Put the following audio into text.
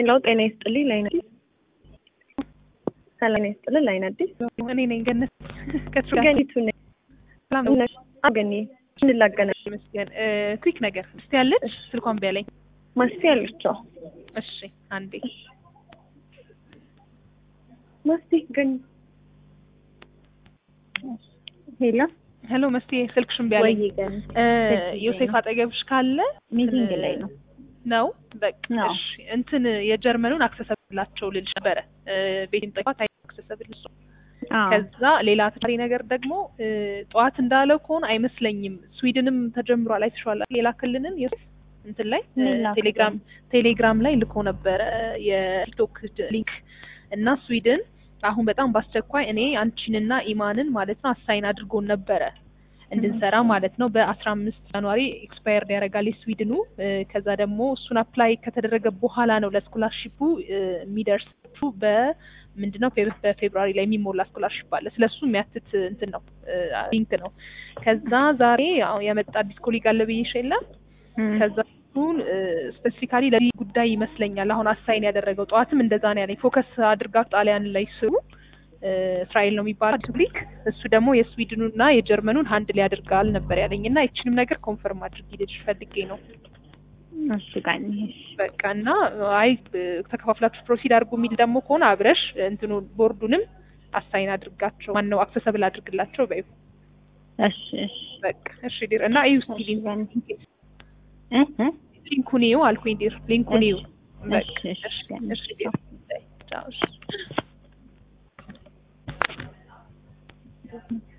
ሄሎ ጤና ይስጥልኝ ላይነዲ ሰላም ይስጥልኝ ላይነዲ እኔ ነኝ ገነት ገኒቱ ነኝ ሰላም ነሽ አገኒ እንላገናኝ መስገን ኩዊክ ነገር እስቲ ያለች ስልኳን ቢያለኝ ማስቲ ያለችው እሺ አንዴ ማስቲ ገኒ ሄሎ መስቲ ስልክሽን ቢያለኝ ዮሴፍ አጠገብሽ ካለ ሚቲንግ ላይ ነው በቃ እሺ እንትን የጀርመኑን አክሰሰብላቸው ልልሽ ነበረ ቤቲን ጠይቋት አክሰሰብል እሱ ከዛ ሌላ ተጨማሪ ነገር ደግሞ ጧት እንዳለው ከሆነ አይመስለኝም ስዊድንም ተጀምሯል አይተሽዋል ሌላ ክልልን እንትን ላይ ቴሌግራም ላይ ልኮ ነበረ የቲክቶክ ሊንክ እና ስዊድን አሁን በጣም ባስቸኳይ እኔ አንቺንና ኢማንን ማለት ነው አሳይን አድርጎን ነበረ እንድንሰራ ማለት ነው በ15 ጃንዋሪ ኤክስፓየርድ ያደርጋል ስዊድኑ ከዛ ደግሞ እሱን አፕላይ ከተደረገ በኋላ ነው ለስኮላርሺፑ የሚደርሱ በምንድነው በፌብሩዋሪ ላይ የሚሞላ ስኮላርሺፕ አለ ስለሱ የሚያትት እንትን ነው ሊንክ ነው ከዛ ዛሬ የመጣ አዲስ ኮሊግ አለ ብዬሽ የለም ከዛ እሱን ስፔሲፊካሊ ለዚህ ጉዳይ ይመስለኛል አሁን አሳይን ያደረገው ጠዋትም እንደዛ ነው ያለኝ ፎከስ አድርጋ ጣሊያን ላይ ስሩ እስራኤል ነው የሚባለው ግሪክ እሱ ደግሞ የስዊድኑና የጀርመኑን ሃንድ ላይ ያደርጋል ነበር ያለኝና እቺንም ነገር ኮንፈርም አድርጊ ልጅ ፈልጌ ነው እሺ ጋኒ በቃና አይ ተከፋፍላችሁ ፕሮሲድ አድርጉ የሚል ደግሞ ከሆነ አብረሽ እንትኑ ቦርዱንም አሳይን አድርጋቸው ማነው አክሰሰብል አድርግላቸው በይ እሺ በቃ እሺ ዲር እና እዩ ስቲሊን ሊንኩኒው አልኩኝ ዲር ሊንኩኒው በቃ እሺ ዲር ቻው